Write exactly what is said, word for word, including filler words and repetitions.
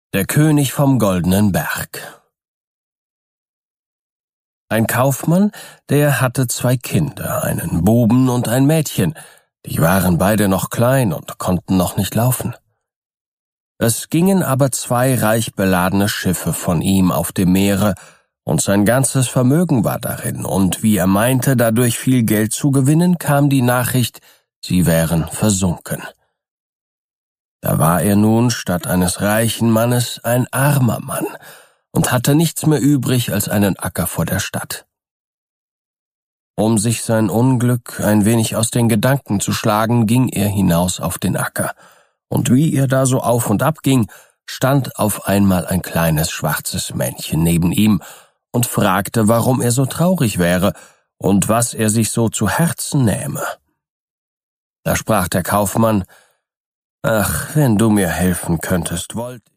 Der König vom Goldenen Berg. Ein Kaufmann, der hatte zwei Kinder, einen Buben und ein Mädchen, die waren beide noch klein und konnten noch nicht laufen. Es gingen aber zwei reich beladene Schiffe von ihm auf dem Meere, und sein ganzes Vermögen war darin, und wie er meinte, dadurch viel Geld zu gewinnen, kam die Nachricht, sie wären versunken. Da war er nun statt eines reichen Mannes ein armer Mann und hatte nichts mehr übrig als einen Acker vor der Stadt. Um sich sein Unglück ein wenig aus den Gedanken zu schlagen, ging er hinaus auf den Acker, und wie er da so auf und ab ging, stand auf einmal ein kleines schwarzes Männchen neben ihm und fragte, warum er so traurig wäre und was er sich so zu Herzen nähme. Da sprach der Kaufmann: »Ach, wenn du mir helfen könntest, wollt